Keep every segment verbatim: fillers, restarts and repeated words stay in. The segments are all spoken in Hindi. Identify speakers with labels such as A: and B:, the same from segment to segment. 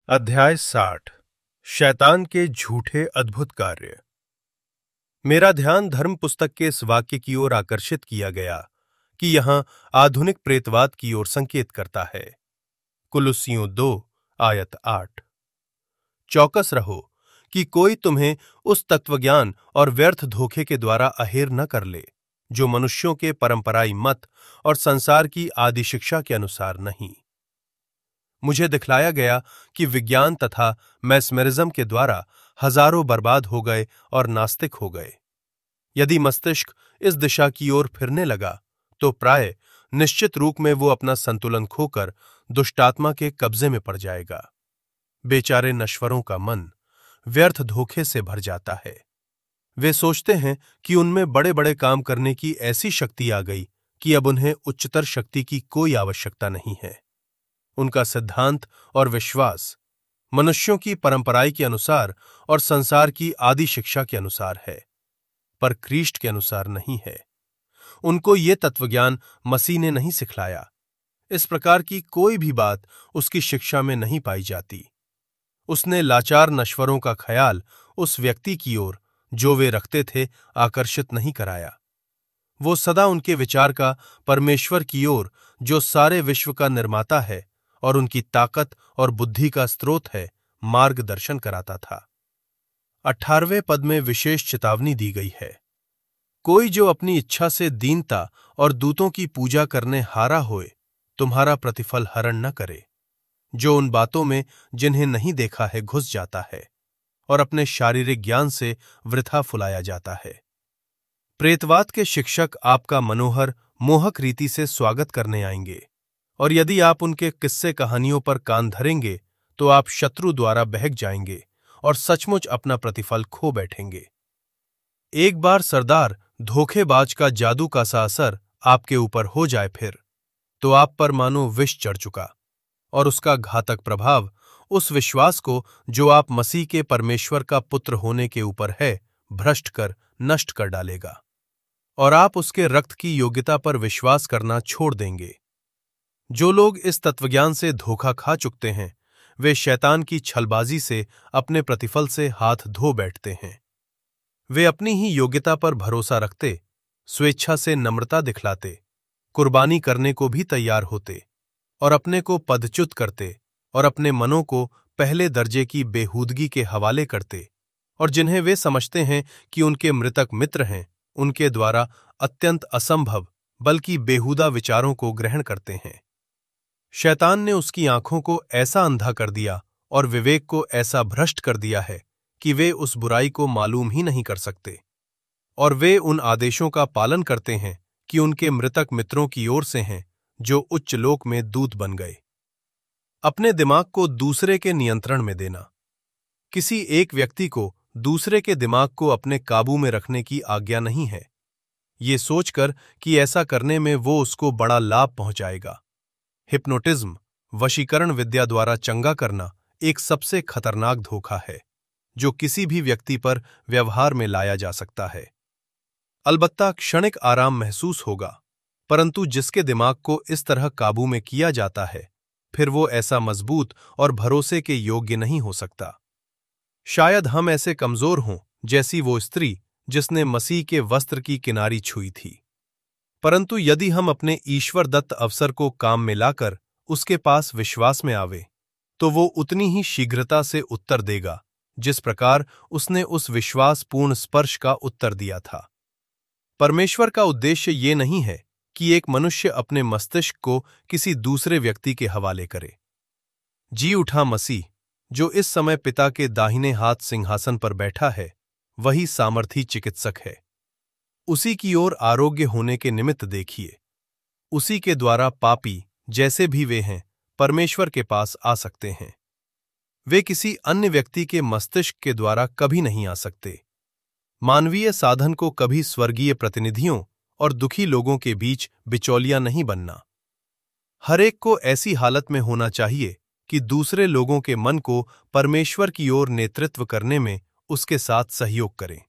A: अध्याय साठ। शैतान के झूठे अद्भुत कार्य। मेरा ध्यान धर्म पुस्तक के इस वाक्य की ओर आकर्षित किया गया कि यहां आधुनिक प्रेतवाद की ओर संकेत करता है। कुलुस्सियों दो आयत आठ। चौकस रहो कि कोई तुम्हें उस तत्वज्ञान और व्यर्थ धोखे के द्वारा अहेर न कर ले जो मनुष्यों के परंपराई मत और संसार की आदि शिक्षा के अनुसार नहीं। मुझे दिखलाया गया कि विज्ञान तथा मैस्मेरिज्म के द्वारा हजारों बर्बाद हो गए और नास्तिक हो गए। यदि मस्तिष्क इस दिशा की ओर फिरने लगा तो प्राय निश्चित रूप में वो अपना संतुलन खोकर दुष्टात्मा के कब्जे में पड़ जाएगा। बेचारे नश्वरों का मन व्यर्थ धोखे से भर जाता है। वे सोचते हैं कि उनमें बड़े बड़े काम करने की ऐसी शक्ति आ गई कि अब उन्हें उच्चतर शक्ति की कोई आवश्यकता नहीं है। उनका सिद्धांत और विश्वास मनुष्यों की परंपराई के अनुसार और संसार की आदि शिक्षा के अनुसार है, पर क्रिस्ट के अनुसार नहीं है। उनको ये तत्वज्ञान मसीह ने नहीं सिखलाया। इस प्रकार की कोई भी बात उसकी शिक्षा में नहीं पाई जाती। उसने लाचार नश्वरों का ख्याल उस व्यक्ति की ओर जो वे रखते थे आकर्षित नहीं कराया। वो सदा उनके विचार का परमेश्वर की ओर जो सारे विश्व का निर्माता है और उनकी ताकत और बुद्धि का स्रोत है मार्गदर्शन कराता था। अठारहवें पद में विशेष चेतावनी दी गई है। कोई जो अपनी इच्छा से दीनता और दूतों की पूजा करने हारा होए तुम्हारा प्रतिफल हरण न करे, जो उन बातों में जिन्हें नहीं देखा है घुस जाता है और अपने शारीरिक ज्ञान से वृथा फुलाया जाता है। प्रेतवाद के शिक्षक आपका मनोहर मोहक रीति से स्वागत करने आएंगे और यदि आप उनके किस्से कहानियों पर कान धरेंगे तो आप शत्रु द्वारा बहक जाएंगे और सचमुच अपना प्रतिफल खो बैठेंगे। एक बार सरदार धोखेबाज का जादू का सा असर आपके ऊपर हो जाए फिर तो आप पर मानो विष चढ़ चुका और उसका घातक प्रभाव उस विश्वास को जो आप मसीह के परमेश्वर का पुत्र होने के ऊपर है भ्रष्ट कर नष्ट कर डालेगा और आप उसके रक्त की योग्यता पर विश्वास करना छोड़ देंगे। जो लोग इस तत्वज्ञान से धोखा खा चुकते हैं वे शैतान की छलबाजी से अपने प्रतिफल से हाथ धो बैठते हैं। वे अपनी ही योग्यता पर भरोसा रखते, स्वेच्छा से नम्रता दिखलाते, कुर्बानी करने को भी तैयार होते और अपने को पदच्युत करते और अपने मनों को पहले दर्जे की बेहूदगी के हवाले करते और जिन्हें वे समझते हैं कि उनके मृतक मित्र हैं उनके द्वारा अत्यंत असंभव बल्कि बेहुदा विचारों को ग्रहण करते हैं। शैतान ने उसकी आंखों को ऐसा अंधा कर दिया और विवेक को ऐसा भ्रष्ट कर दिया है कि वे उस बुराई को मालूम ही नहीं कर सकते और वे उन आदेशों का पालन करते हैं कि उनके मृतक मित्रों की ओर से हैं जो उच्च लोक में दूत बन गए। अपने दिमाग को दूसरे के नियंत्रण में देना। किसी एक व्यक्ति को दूसरे के दिमाग को अपने काबू में रखने की आज्ञा नहीं है, ये सोचकर कि ऐसा करने में वो उसको बड़ा लाभ पहुंचाएगा। हिप्नोटिज्म वशीकरण विद्या द्वारा चंगा करना एक सबसे खतरनाक धोखा है जो किसी भी व्यक्ति पर व्यवहार में लाया जा सकता है। अलबत्ता क्षणिक आराम महसूस होगा, परंतु जिसके दिमाग को इस तरह काबू में किया जाता है फिर वो ऐसा मजबूत और भरोसे के योग्य नहीं हो सकता। शायद हम ऐसे कमजोर हों जैसी वो स्त्री जिसने मसीह के वस्त्र की किनारी छुई थी, परंतु यदि हम अपने ईश्वर दत्त अवसर को काम में लाकर उसके पास विश्वास में आवे तो वो उतनी ही शीघ्रता से उत्तर देगा जिस प्रकार उसने उस विश्वास पूर्ण स्पर्श का उत्तर दिया था। परमेश्वर का उद्देश्य ये नहीं है कि एक मनुष्य अपने मस्तिष्क को किसी दूसरे व्यक्ति के हवाले करे। जी उठा मसीह जो इस समय पिता के दाहिने हाथ सिंहासन पर बैठा है वही सामर्थी चिकित्सक है। उसी की ओर आरोग्य होने के निमित्त देखिए। उसी के द्वारा पापी जैसे भी वे हैं परमेश्वर के पास आ सकते हैं। वे किसी अन्य व्यक्ति के मस्तिष्क के द्वारा कभी नहीं आ सकते। मानवीय साधन को कभी स्वर्गीय प्रतिनिधियों और दुखी लोगों के बीच बिचौलिया नहीं बनना। हर एक को ऐसी हालत में होना चाहिए कि दूसरे लोगों के मन को परमेश्वर की ओर नेतृत्व करने में उसके साथ सहयोग करें।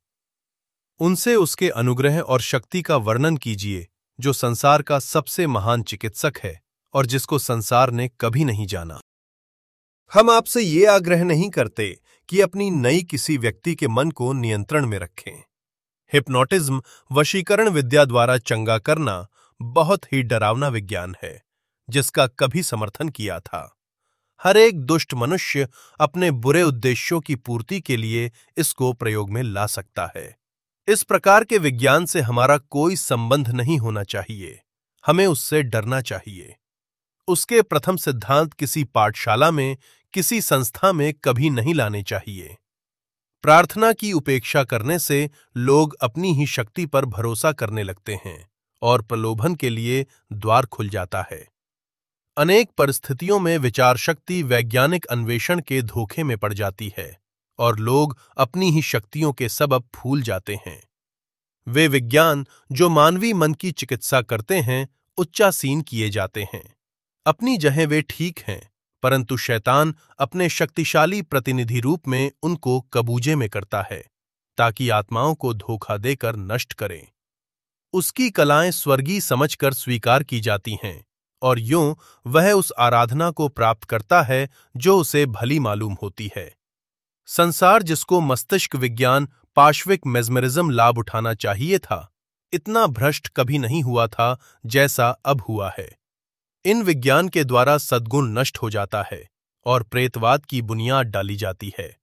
A: उनसे उसके अनुग्रह और शक्ति का वर्णन कीजिए जो संसार का सबसे महान चिकित्सक है और जिसको संसार ने कभी नहीं जाना। हम आपसे ये आग्रह नहीं करते कि अपनी नई किसी व्यक्ति के मन को नियंत्रण में रखें। हिप्नोटिज्म वशीकरण विद्या द्वारा चंगा करना बहुत ही डरावना विज्ञान है, जिसका कभी समर्थन किया था। हर एक दुष्ट मनुष्य अपने बुरे उद्देश्यों की पूर्ति के लिए इसको प्रयोग में ला सकता है। इस प्रकार के विज्ञान से हमारा कोई संबंध नहीं होना चाहिए, हमें उससे डरना चाहिए। उसके प्रथम सिद्धांत किसी पाठशाला में, किसी संस्था में कभी नहीं लाने चाहिए। प्रार्थना की उपेक्षा करने से लोग अपनी ही शक्ति पर भरोसा करने लगते हैं और प्रलोभन के लिए द्वार खुल जाता है। अनेक परिस्थितियों में विचार शक्ति वैज्ञानिक अन्वेषण के धोखे में पड़ जाती है और लोग अपनी ही शक्तियों के सबब फूल जाते हैं। वे विज्ञान जो मानवीय मन की चिकित्सा करते हैं, उच्चासीन किए जाते हैं। अपनी जगह वे ठीक हैं, परंतु शैतान अपने शक्तिशाली प्रतिनिधि रूप में उनको कबूजे में करता है, ताकि आत्माओं को धोखा देकर नष्ट करें। उसकी कलाएं स्वर्गीय समझकर स्वीकार की जाती हैं और यूं वह उस आराधना को प्राप्त करता है जो उसे भली मालूम होती है। संसार जिसको मस्तिष्क विज्ञान पाश्विक मेस्मरिज्म लाभ उठाना चाहिए था, इतना भ्रष्ट कभी नहीं हुआ था जैसा अब हुआ है। इन विज्ञान के द्वारा सद्गुण नष्ट हो जाता है और प्रेतवाद की बुनियाद डाली जाती है।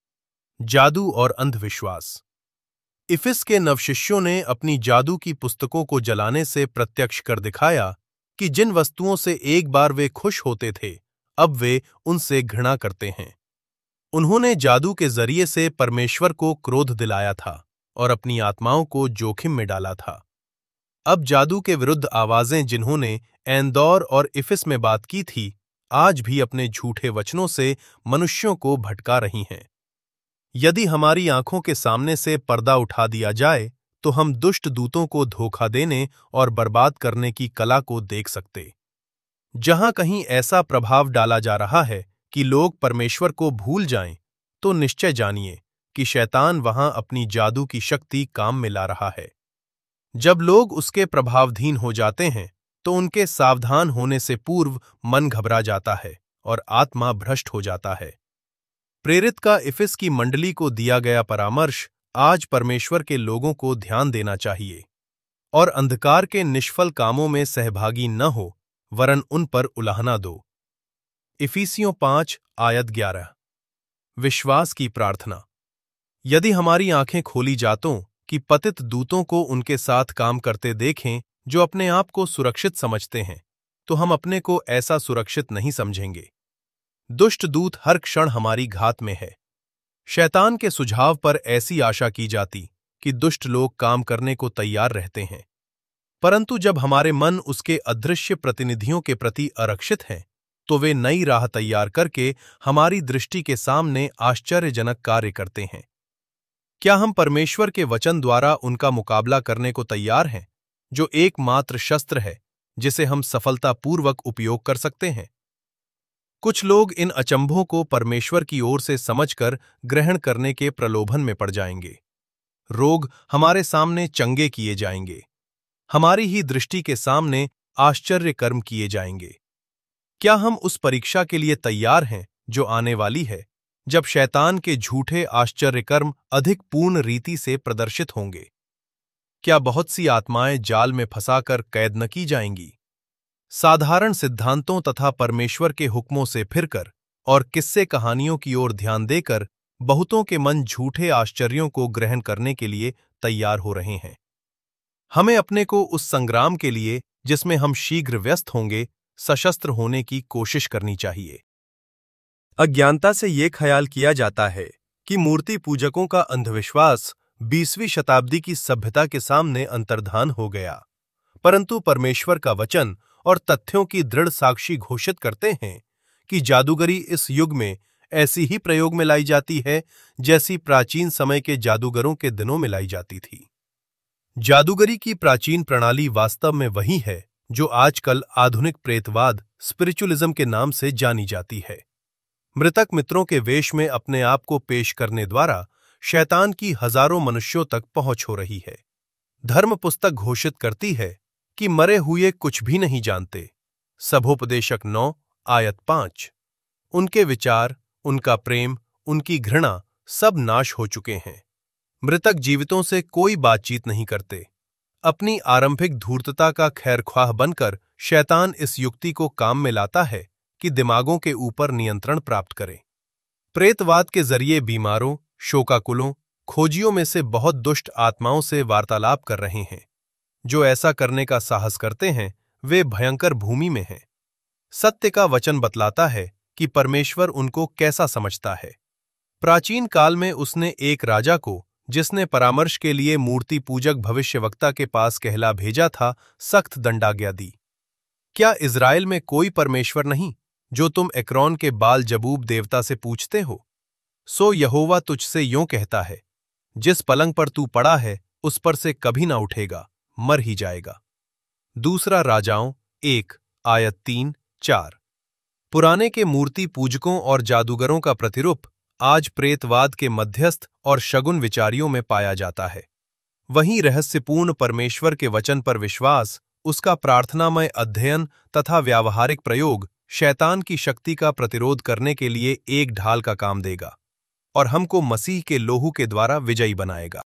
A: जादू और अंधविश्वास। इफिस के नवशिष्यों ने अपनी जादू की पुस्तकों को जलाने से प्रत्यक्ष कर दिखाया कि जिन वस्तुओं से एक बार वे खुश होते थे, अब वे उनसे घृणा करते हैं। उन्होंने जादू के जरिए से परमेश्वर को क्रोध दिलाया था और अपनी आत्माओं को जोखिम में डाला था। अब जादू के विरुद्ध आवाजें जिन्होंने एंदौर और इफिस में बात की थी, आज भी अपने झूठे वचनों से मनुष्यों को भटका रही हैं। यदि हमारी आंखों के सामने से पर्दा उठा दिया जाए, तो हम दुष्ट दूतों को धोखा देने और बर्बाद करने की कला को देख सकते। जहां कहीं ऐसा प्रभाव डाला जा रहा है कि लोग परमेश्वर को भूल जाएं, तो निश्चय जानिए कि शैतान वहां अपनी जादू की शक्ति काम में ला रहा है। जब लोग उसके प्रभावधीन हो जाते हैं, तो उनके सावधान होने से पूर्व मन घबरा जाता है और आत्मा भ्रष्ट हो जाता है। प्रेरित का इफिस की मंडली को दिया गया परामर्श आज परमेश्वर के लोगों को ध्यान देना चाहिए और अंधकार के निष्फल कामों में सहभागी न हो, वरन उन पर उलाहना दो। इफिसियों पांच आयत ग्यारह। विश्वास की प्रार्थना। यदि हमारी आंखें खोली जातों कि पतित दूतों को उनके साथ काम करते देखें जो अपने आप को सुरक्षित समझते हैं, तो हम अपने को ऐसा सुरक्षित नहीं समझेंगे। दुष्ट दूत हर क्षण हमारी घात में है। शैतान के सुझाव पर ऐसी आशा की जाती कि दुष्ट लोग काम करने को तैयार रहते हैं, परंतु जब हमारे मन उसके अदृश्य प्रतिनिधियों के प्रति आरक्षित हैं, तो वे नई राह तैयार करके हमारी दृष्टि के सामने आश्चर्यजनक कार्य करते हैं। क्या हम परमेश्वर के वचन द्वारा उनका मुकाबला करने को तैयार हैं, जो एकमात्र शस्त्र है जिसे हम सफलतापूर्वक उपयोग कर सकते हैं? कुछ लोग इन अचंभों को परमेश्वर की ओर से समझकर ग्रहण करने के प्रलोभन में पड़ जाएंगे। रोग हमारे सामने चंगे किए जाएंगे, हमारी ही दृष्टि के सामने आश्चर्य कर्म किए जाएंगे। क्या हम उस परीक्षा के लिए तैयार हैं जो आने वाली है, जब शैतान के झूठे आश्चर्य कर्म अधिक पूर्ण रीति से प्रदर्शित होंगे? क्या बहुत सी आत्माएं जाल में फंसाकर कैद न की जाएंगी? साधारण सिद्धांतों तथा परमेश्वर के हुक्मों से फिरकर और किस्से कहानियों की ओर ध्यान देकर बहुतों के मन झूठे आश्चर्यों को ग्रहण करने के लिए तैयार हो रहे हैं। हमें अपने को उस संग्राम के लिए, जिसमें हम शीघ्र व्यस्त होंगे, सशस्त्र होने की कोशिश करनी चाहिए। अज्ञानता से ये ख्याल किया जाता है कि मूर्ति पूजकों का अंधविश्वास बीसवीं शताब्दी की सभ्यता के सामने अंतर्धान हो गया, परंतु परमेश्वर का वचन और तथ्यों की दृढ़ साक्षी घोषित करते हैं कि जादूगरी इस युग में ऐसी ही प्रयोग में लाई जाती है जैसी प्राचीन समय के जादूगरों के दिनों में लाई जाती थी। जादूगरी की प्राचीन प्रणाली वास्तव में वही है जो आजकल आधुनिक प्रेतवाद स्पिरिचुअलिज्म के नाम से जानी जाती है। मृतक मित्रों के वेश में अपने आप को पेश करने द्वारा शैतान की हजारों मनुष्यों तक पहुंच हो रही है। धर्म पुस्तक घोषित करती है कि मरे हुए कुछ भी नहीं जानते। सभोपदेशक नौ आयत पांच। उनके विचार, उनका प्रेम, उनकी घृणा सब नाश हो चुके हैं। मृतक जीवितों से कोई बातचीत नहीं करते। अपनी आरंभिक धूर्तता का खैरख्वाह बनकर शैतान इस युक्ति को काम में लाता है कि दिमागों के ऊपर नियंत्रण प्राप्त करे। प्रेतवाद के जरिए बीमारों, शोकाकुलों, खोजियों में से बहुत दुष्ट आत्माओं से वार्तालाप कर रहे हैं। जो ऐसा करने का साहस करते हैं वे भयंकर भूमि में हैं। सत्य का वचन बतलाता है कि परमेश्वर उनको कैसा समझता है। प्राचीन काल में उसने एक राजा को, जिसने परामर्श के लिए मूर्ति पूजक भविष्यवक्ता के पास कहला भेजा था, सख्त दंडाज्ञा दी। क्या इज़राइल में कोई परमेश्वर नहीं, जो तुम एक्रोन के बाल जबूब देवता से पूछते हो? सो यहोवा तुझसे यों कहता है, जिस पलंग पर तू पड़ा है उस पर से कभी ना उठेगा, मर ही जाएगा। दूसरा राजाओं एक आयत तीन चार। पुराने के मूर्ति पूजकों और जादूगरों का प्रतिरूप आज प्रेतवाद के मध्यस्थ और शगुन विचारियों में पाया जाता है। वहीं रहस्यपूर्ण परमेश्वर के वचन पर विश्वास, उसका प्रार्थनामय अध्ययन तथा व्यावहारिक प्रयोग शैतान की शक्ति का प्रतिरोध करने के लिए एक ढाल का काम देगा और हमको मसीह के लोहू के द्वारा विजयी बनाएगा।